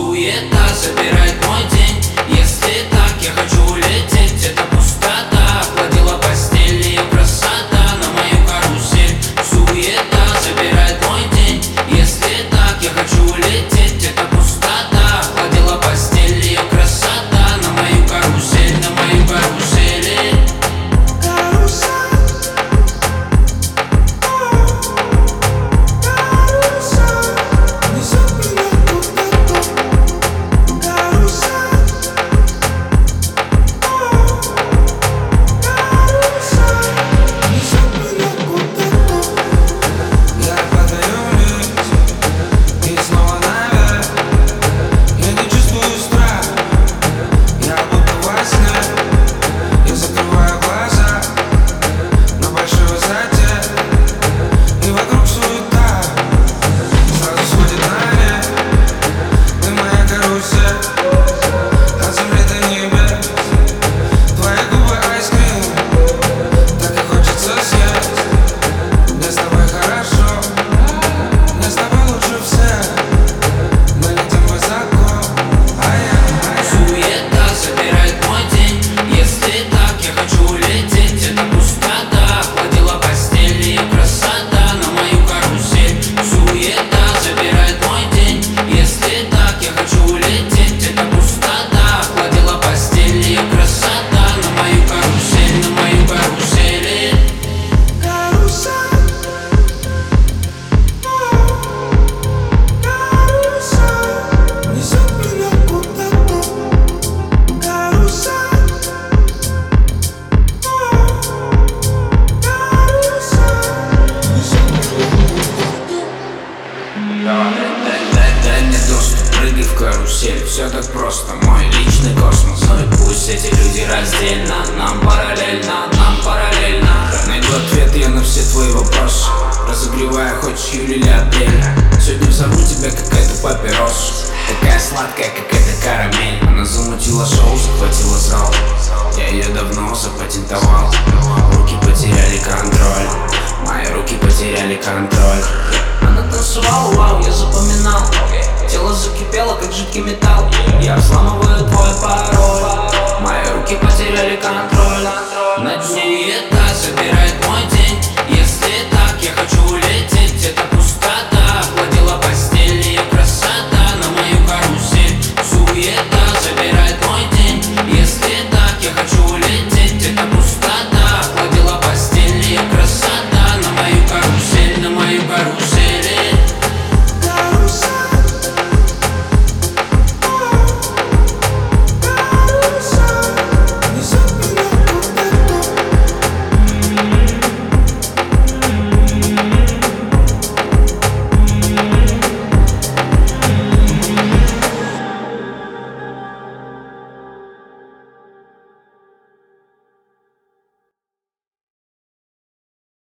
Суета забирает мой день. Если так, я хочу улететь. Это пустота охладила постель, ее красота на мою карусель. Суета забирает мой день. Если так, я хочу улететь. Это пустота охладила постель, ее красота на мою карусель, на мою карусели. Дай мне доступ, прыгай в карусель. Все так просто, мой личный космос. Ну и пусть эти люди раздельно, нам параллельно. Найду ответ я на все твои вопросы, разогревая, хочешь июль или апрель. Сегодня взорву тебя какая-то папироса, такая сладкая, какая-то карамель. Она замутила шоу, захватила зал. Я ее давно запатентовал. Руки потеряли контроль, мои руки потеряли контроль. Она танцевала, вау, я запоминал. Тело закипело, как жидкий металл. Я взламываю твой пароль, мои руки потеряли контроль. Над ней это